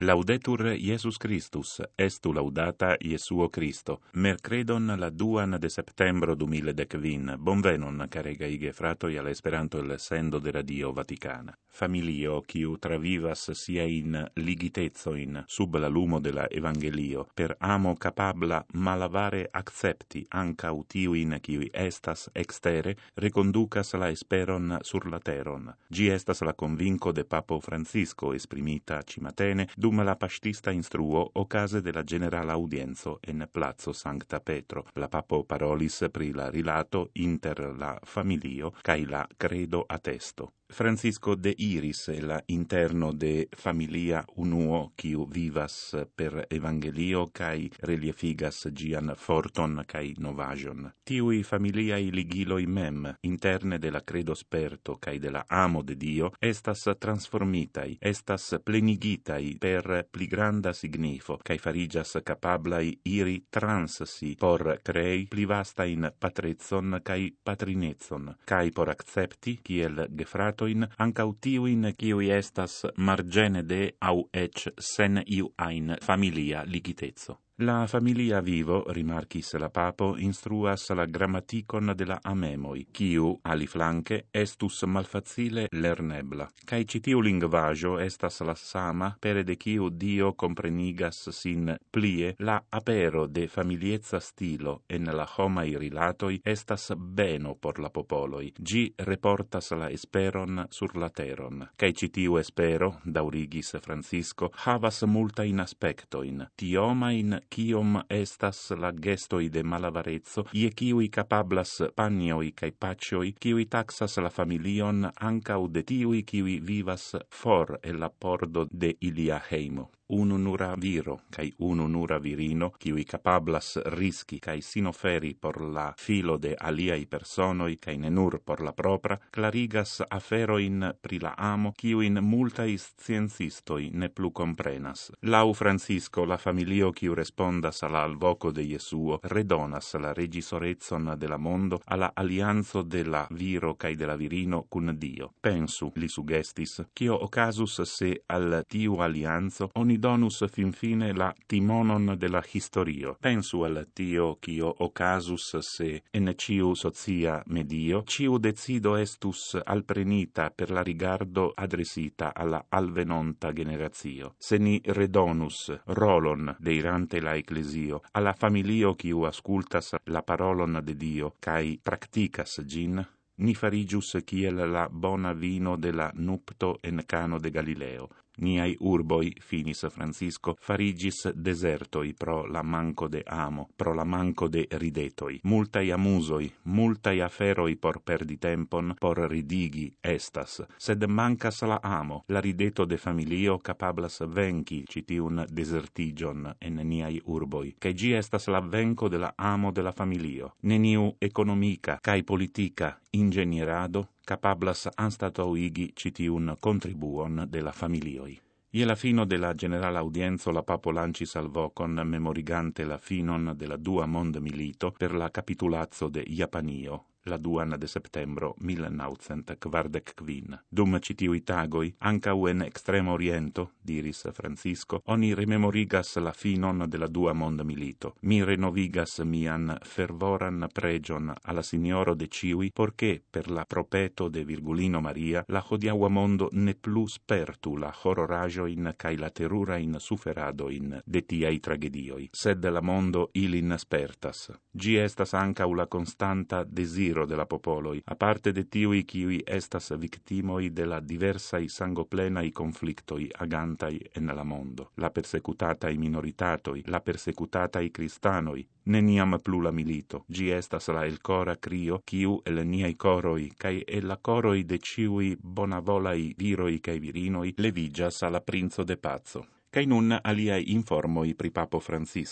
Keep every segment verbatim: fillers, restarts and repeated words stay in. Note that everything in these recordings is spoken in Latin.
Laudetur Iesus Christus, estu laudata Iesuo Christo. Mercredon la duan de septembro du mille decvin. Bonvenon, carega ige fratoi, al Esperanto el sendo de Radio Vaticana. Familio, quiu travivas sia in ligitezoin sub la lumo de la Evangelio, per amo capabla malavare accepti ancau tiuin quiui estas extere, reconducas la esperon sur la teron. Gi estas la convinco de Papo Francisco, esprimita cimatene, dum la pastista instruo ocase de la generala audienzo en Plazo Sancta Petro. La Papo parolis pri la rilato inter la familio cae la credo attesto. Francisco de iris la interno de familia unuo quiu vivas per evangelio cae reliefigas gian forton cae novajon. Tiui familiai ligiloi mem, interne de la credo sperto cae de la amo de Dio, estas transformitai, estas plenigitai per pli granda signifo, cae farigas capablai iri trans si por crei pli vastain patrezzon cae patrinezzon, cae por accepti, kiel gefrato ancau tiuin quiui estas margene de au ec sen iu ain familia ligitezzo. La familia vivo, rimarchis la Papo, instruas la grammaticon de la amemoi, quiu, aliflanque, estus malfacile lernebla. Cae citiu linguaggio estas la sama, pere de quiu Dio comprenigas sin plie, la apero de familiezza stilo en la homai rilatoi estas beno por la popoloi. Gi reportas la esperon sur la teron. Cae citiu espero, daurigis Francisco, havas multain aspectoin, tiomain quiom estas la gestoi de malavarezzo, ie quiui capablas panioi cae pacioi, quiui taxas la familion ancau de tiui quiui vivas for el la pordo de ilia heimo. Unu nura viro, cae unu nura virino, quiui capablas rischi cae sinoferi por la filo de aliai personoi, cae ne nur por la propra, clarigas aferoin pri la amo, quiuin multai sciencistoi ne plu comprenas. Lau Francisco, la familio quiu respondas alla alvoco de Jesuo, redonas la regisorezzon de la mondo alla alianzo de la viro cae de la virino cun Dio. Pensu, li sugestis, cio ocasus se al tiu alianzo oni donus fin fine la timonon de la historio. Pensu al tio cio ocasus se en ciu socia medio ciu decido estus alprenita per la rigardo adresita alla alvenonta generazio. Se ni redonus rolon deirante la ecclesio alla familio quiu ascultas la parolon de Dio cae practicas gin, ni farigius kiel la bona vino de la nupto en Cano de Galileo. Niai urboi, finis Francisco, farigis desertoi pro la manco de amo, pro la manco de ridetoi. Multai amusoi, multai aferoi por perdi tempon, por ridigi estas, sed mancas la amo, la rideto de familio capablas venci citiun desertigion en niai urboi, cae gi estas la venco de la amo de la familio. Neniu economica cae politica ingenierado capablas anstatauigi citiun contribuon de la familioi. Ie la fino de la generala audienzo la Papo lancis al vocon memorigante la finon de la dua mond milito per la capitulazzo de Japanio, la duan de septembro mille naŭcent kvardek kvin. Dum citiui tagoi, ancau en extremo oriento, diris Francisco, oni rememorigas la finon de la dua mond milito. Mi renovigas mian fervoran pregion alla Signoro de ciui, porché per la propeto de Virgulino Maria la hodiaua mondo ne plus spertu la horrorajoin cae la terurain suferadoin de tiai tragedioi, sed la mondo ilin spertas. Gi estas ancau la constanta desiro de la popoloi, a parte de tiui quiui estas victimoi de la diversai sangoplenai conflictoi agantai en la mondo. La persecutatai minoritatoi, la persecutatai cristanoi, neniam plu la milito. Gi estas la el cora crio, quiu el niai coroi, cae el la coroi de ciui bonavolai viroi cae virinoi levigas alla princo de pazzo. Cae nun aliai informoi pri Papo Francisco.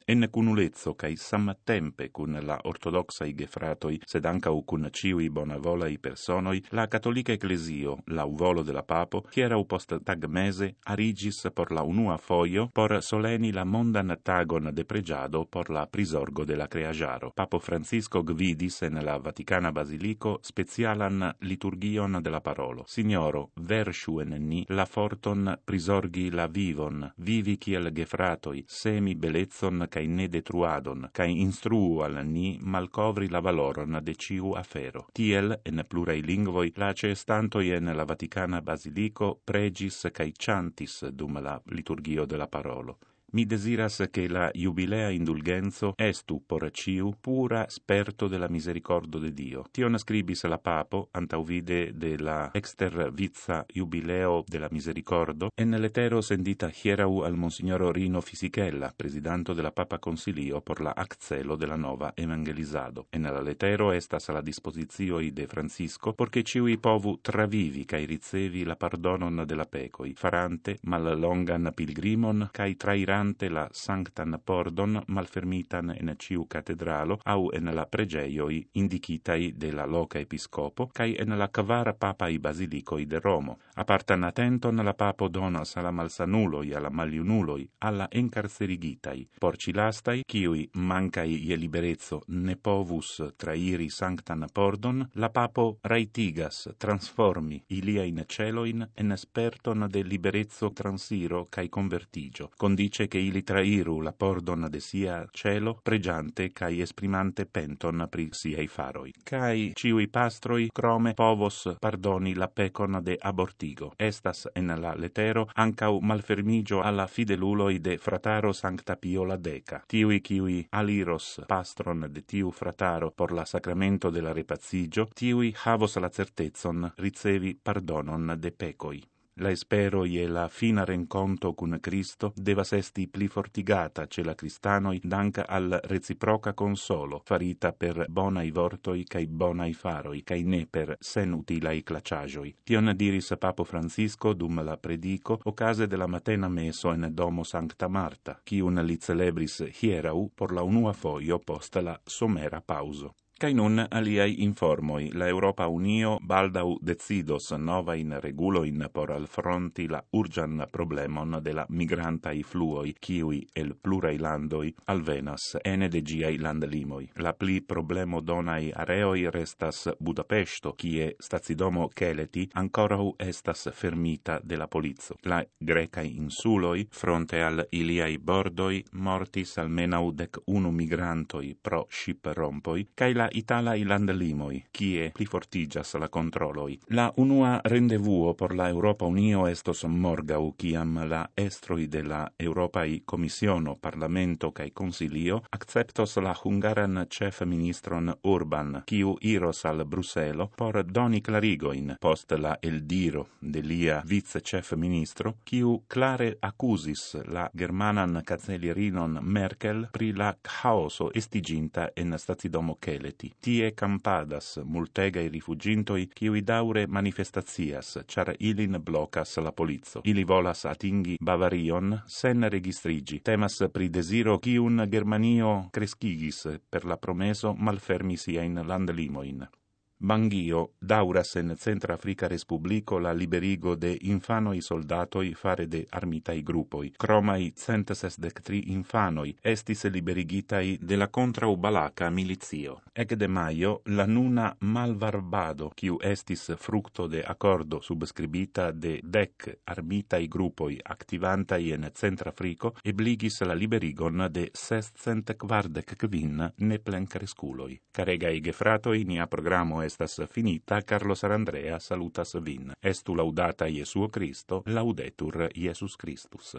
en cunulezzo cae samtempe cun la ortodoxai gefratoi, sed ancau cun ciui bonavolai personoi, la Catholica Ecclesio, lauvolo de la Papo, hierau post tag mese arigis por la unua foio por soleni la mondan tagon de pregiado por la prisorgo de la creajaro. Papo Francisco gvidis en la Vaticana Basilico specialan liturgion de la parolo. Signoro, verŝu en ni la forton prisorgi la vivon, vivi kiel gefratoi, semi belezzon cae ne detruadon, cae instruu al ni malcovri la valoron de ciu afero. Tiel, en plurai lingvoi, la ceestantoi en la Vaticana Basilico pregis cae chantis dum la liturgio de la parolo. Mi desiras che la jubilea indulgenzo estu por ciu pura sperto de la misericordo de Dio. Tion scribis la Papo antauvide de la exter vizza jubileo de la misericordo en lettero sendita hierau al Monsignor Rino Fisichella, presidanto de la Papa Consilio por la accelo de la nova evangelizado. En la lettero estas la disposizioi de Francisco porche ciui povu travivi cae ricevi la pardonon de la pecoi, farante mal longan pilgrimon cae trairante la sanctan pordon malfermitan en ciu catedralo au en la pregeioi indicitai de la loca episcopo cae en la kvar papai basilicoi de Romo. Apartan attenton la papo donas alla malsanuloi, alla maliunuloi, alla encarcerigitai. Porci lastai, ciui mancai ie liberezzo ne povus trairi sanctan pordon, la papo raitigas transformi ilia in celoin en esperton de liberezzo transiro cae convertigio. Condice che ili trairu la pordon de sia cielo, pregiante cae esprimante penton pri siei faroi. Cae ciui pastroi crome povos pardoni la pecon de abortigo. Estas en la lettero ancau malfermigio alla fideluloi de frataro Sancta Pio la Deca. Tiui ciui aliros pastron de tiu frataro por la sacramento de la repazigio, tiui havos la certezon ricevi pardonon de pecoi. La espero e la fina renconto cun Cristo devas esti pli fortigata ce la cristanoi dank al reciproca consolo, farita per bonai vortoi cae bonai faroi, cae ne per sen utilai claciagioi. Tion diris Papo Francisco dum la predico ocase de la matena meso en domo Sancta Marta, cium li celebris hierau por la unua foio post la somera pauso. Cai nun aliai informoi, la Europa Unio baldau decidos novain reguloin por alfronti la urgian problemon de la migrantai fluoi, ciui el plurai landoi alvenas ene de giai landlimoi. La pli problemo donai areoi restas Budapesto, cie stazidomo Keleti ancorau estas fermita de la polizzo. La grecai insuloi, fronte al iliai bordoi, mortis almenau dec unu migrantoi pro ship rompoi, cae la italai landlimoi, cie pli fortigas la controloi. La unua rendevuo por la Europa Unio estos morgau, ciam la estroi de la Europai Commissiono, Parlamento cae Consilio acceptos la hungaran chef ministron Urban, ciu iros al Bruselo por doni clarigoin post la eldiro de lia vice chef ministro, ciu clare accusis la germanan cancelierinon Merkel pri la chaoso estiginta en stazidomo Keleti. Tie campadas multegai rifugintoi ciui daure manifestatias, char ilin blocas la polizzo. Ili volas atingi Bavarion sen registrigi. Temas pri desiro ciun Germanio crescigis per la promeso malfermi siain landlimoin. Bangio dauras en Centra Africa Respublico la liberigo de infanoi soldatoi fare de armitai gruppoi. Cromai cent sesdec-tri infanoi estis liberigitai de la contrau Balaka milizio. Ec de maio, la nuna malvarbado, quiu estis fructo de accordo subscribita de dec armitai gruppoi activantai en Centrafrico, ebligis la liberigon de sescent quardec-quin neplencresculoi. Caregai gefratoi, nia programo estas finita. Carlos Arandrea salutas vin. Estu laudata Iesuo Cristo, laudetur Iesus Christus.